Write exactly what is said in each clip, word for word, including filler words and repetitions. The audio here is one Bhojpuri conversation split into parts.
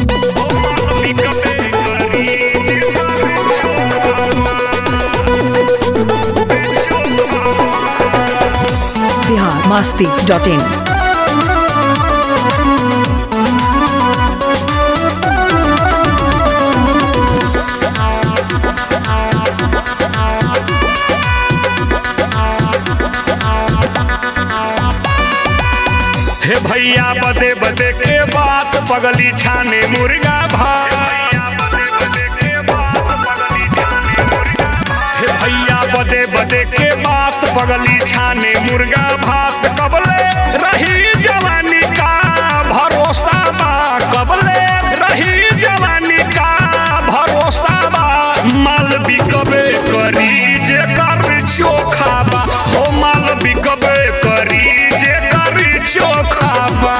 बिहार मस्ती डॉट इन। हे भैया बदे बदे के बात पगली छाने मुर्गा भात। हे भैया बदे बदे के बात पगली छाने मुर्गा भात। कबले रही जवानी का भरोसा बा, कबले रही जवानी का भरोसा बा। माल बिकबे करी जे कर चोखा बा, हो माल बिकबे करी जे कर चोखा बा।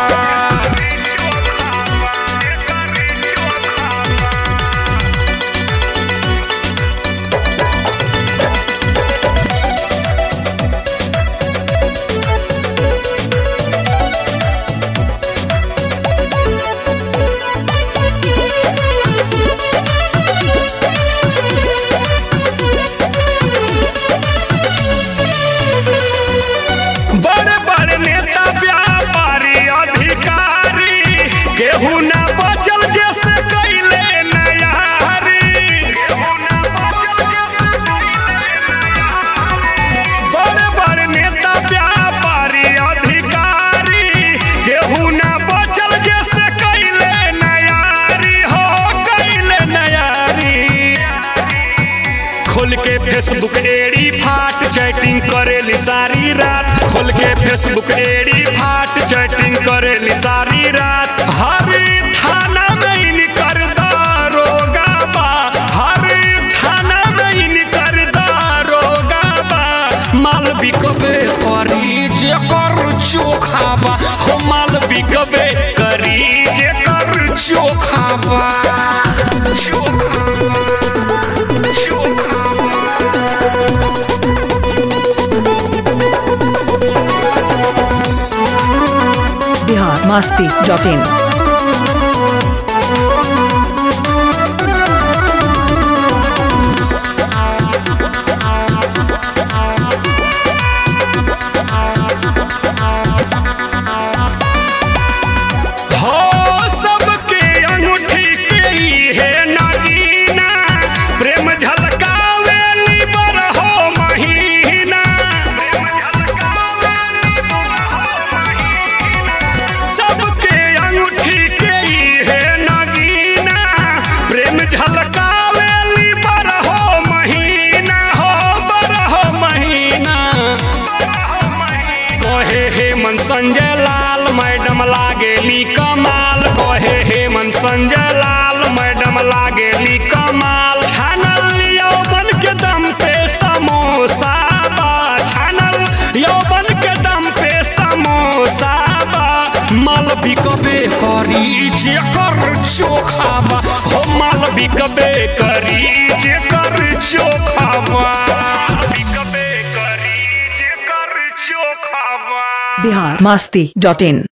बड़े बड़े नेता व्यापारी अधिकारी केहू ना बचल जैसे कैले नयारी। बड़े बड़े नेता व्यापारी अधिकारी केहू ना बचल जैसे कैले नयारी, हो कैले नयारी। खोल के फेसबुक एड़ी फाट चैटिंग करेली सारी रात, खोल के फेसबुक एड़ी फाट चैटिंग करेली सारी रात। हर थाना में इनकर दारोगा बा, हर थाना में इनकर दारोगा बा। माल बिकबे करी जे कर चोखा बा, हो माल बिकबे करी जे कर चोखा बा। Bihar Masti dot in. Sanjay Lal madam लागेली कमाल, कहे हेमंत संजय लाल मैडम लागेली कमाल। छानल यौवन के दम पे समोसा बा, छानल यौवन के दम पे समोसा बा। माल बिकबे करी जे कर चोखा बा, हो माल बिकबे करी जे कर चोखा बा। बिकबे करी जे कर चोखा बा। बिहार मस्ती डॉट इन।